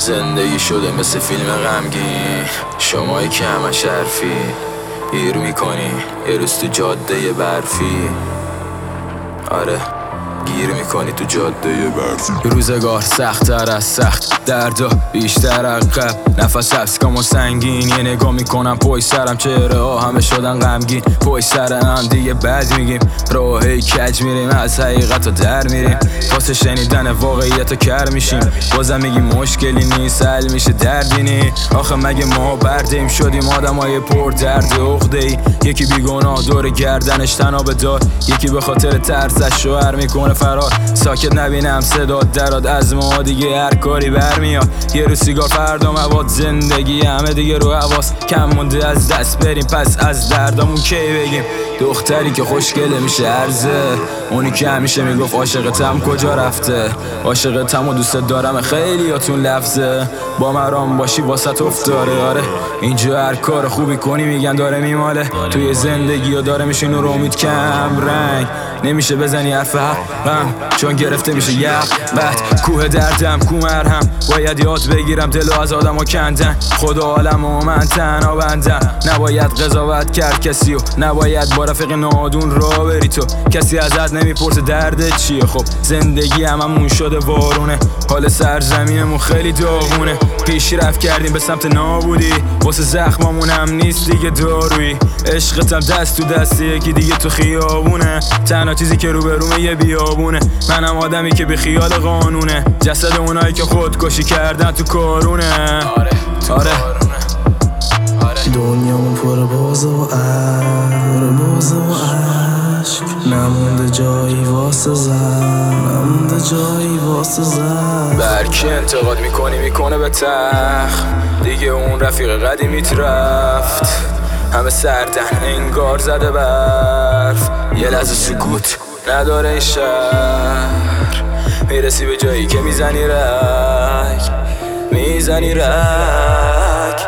زندگی شده مثل فیلم غمگین، شمایی که همش حرفی گیر میکنی یه روز تو جاده برفی. آره گیر میکنی تو جاده برفی. روزگار سخت‌تر از سخت، دردا بیشتر عقب، نفس حبس کام و سنگین. یه نگاه میکنم پای سرم، چهره ها همه شدن غمگین. پای سر هم دیگه بد میگیم، راهی کج میریم، از حقیقت در میریم. واسه شنیدن واقعیت کر میشیم، بازم میگیم مشکلی نیست، حل میشه دردی نی. آخه مگه ما بردیم شدیم آدمای پر درد عقده‌ای؟ یکی بیگناه دور گردنش تناب دار، یکی به خاطر ترسش شوهر میکنه فرار. ساکت نبینم صدا دراد از ما دیگه هر کاری برمیاد. یه رو سیگار فردا مواد، زندگی همه دیگه رو حواس، کم مونده از دست بریم، پس از دردامون کی بگیم؟ دختری که خوشگله میشه عرضه، اونی که همیشه میگفت عاشقتم کجا رفته؟ عاشقتم و دوست دارم خیلیاتون لفظه، با مرام باشی واسط افتاره. آره اینجا هر کار خوبی کنی میگن داره میماله، توی زندگی و داره میشه نور امید کم رنگ. نمیشه بزنی حرف حقم چون گرفته میشه یقت. کوه دردم کو مرهم، باید یاد بگیرم دلو از آدم ها کندن. خدا عالم و من تنها بندم، نباید قضاوت کرد کسی و نباید با رفیق نادون را بری تو. کسی ازت نمیپرسه دردت چیه، خب زندگی هممون شده وارونه، حال سرزمینمون خیلی داغونه. پیشرفت کردیم به سمت نابودی، واسه زخمامون هم نیست دیگه دارویی. عشقتم دست تو دست یکی دیگه تو خیابونه، تنها چیزی که روبرومه یه بیابونه. منم آدمی که بی خیال قانونه، جسد اونایی که خودکشی کردن تو کارونه. آره دنیامون پر باز و عشق، نمونده جایی واسه زد، برکی انتقاد میکنه به تخت، دیگه اون رفیق قدیمیت رفت. همه سردن انگار زده برف، یه لحظه سکوت نداره این شهر. میرسی به جایی که میزنی رگ